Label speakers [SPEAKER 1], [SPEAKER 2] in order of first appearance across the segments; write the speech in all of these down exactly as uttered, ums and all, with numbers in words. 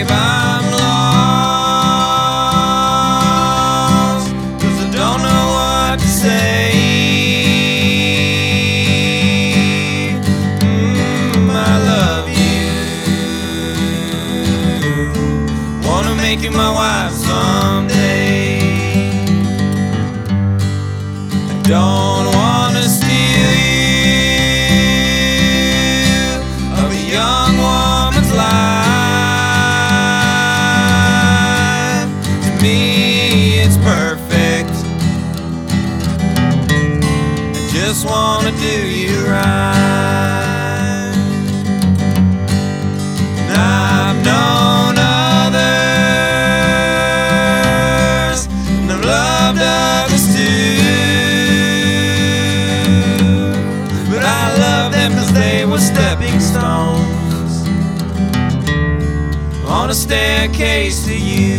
[SPEAKER 1] babe, I'm lost, 'cause I don't know what to say. mm, I love you, wanna make you my wife someday. I don't wanna steal you of a young woman's life. To me it's perfect, I just wanna do you right. And I've known others, and I've loved others too, but I love them 'cause they were stepping stones on a staircase to you.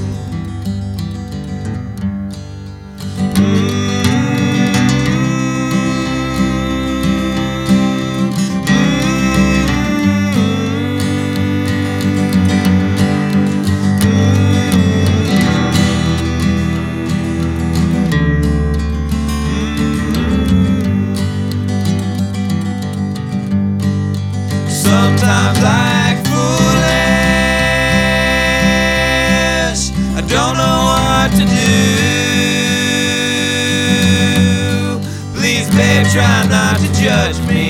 [SPEAKER 1] Sometimes I act foolish, I don't know what to do. Please babe, try not to judge me,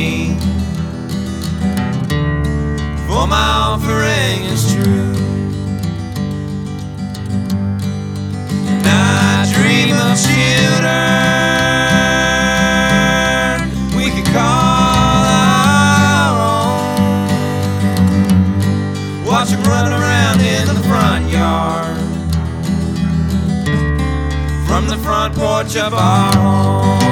[SPEAKER 1] for my offering is true. And I dream of children we could call our own, watch them run around in the front yard, from the front porch of our home.